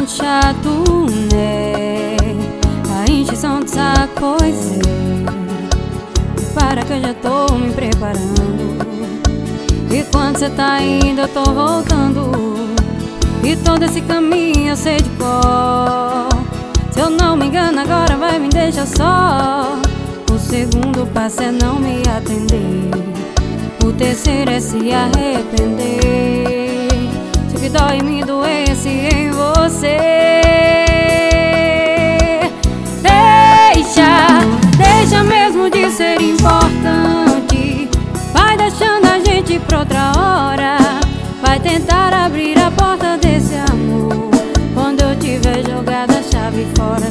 muito chato, né? A encheção de saco, pois é. Para que eu já tô me preparando. E quando cê tá indo eu tô voltando. E todo esse caminho eu sei de cor. Se eu não me engano agora vai me deixar só. O segundo passo é não me atender. O terceiro é se arrepender. Se o que dói me doesse em você. Deixa mesmo de ser importante. Vai deixando a gente pra outra hora. Vai tentar abrir a porta desse amor quando eu tiver jogado a chave fora.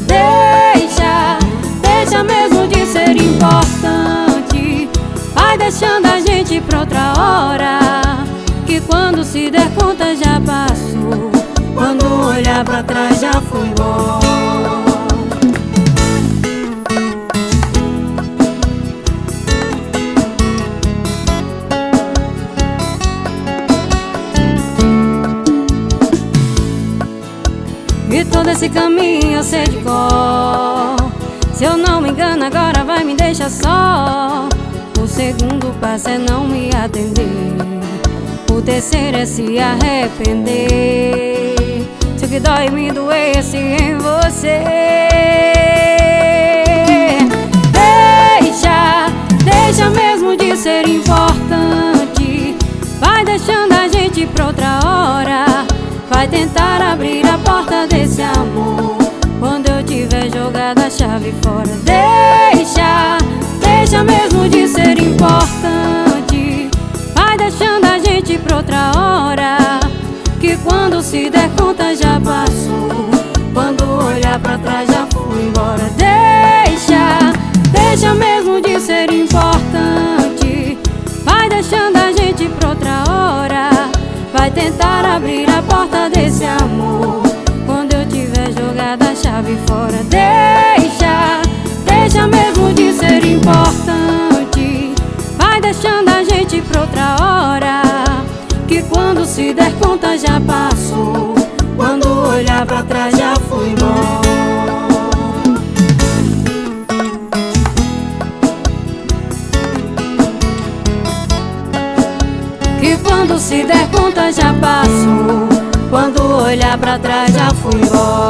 Deixa mesmo de ser importante. Vai deixando a gente pra outra hora, que quando se der conta já passou. Quando olhar pra trás já foi embora. E todo esse caminho eu sei de cor. Se eu não me engano agora vai me deixar só. O segundo passo é não me atender. O terceiro é se arrepender. Se o que dói me doesse em você. Deixa mesmo de ser importante. Vai deixando a gente pra outra hora. Vai tentar abrir a porta desse amor quando eu tiver jogado a chave fora. Deixa mesmo de ser importante. Vai deixando a gente pra outra hora, que quando se der conta já passou. Quando olhar pra trás já foi embora. Deixa mesmo de ser importante. Vai deixando a gente pra outra hora. Vai tentar abrir a porta desse amor quando eu tiver jogado a chave fora. Deixa mesmo de ser importante. Vai deixando a gente pra outra hora, que quando se der conta já passou. Quando olhar pra trás já foi embora. Que quando se der conta já passou. Quando olhar pra trás já fui embora.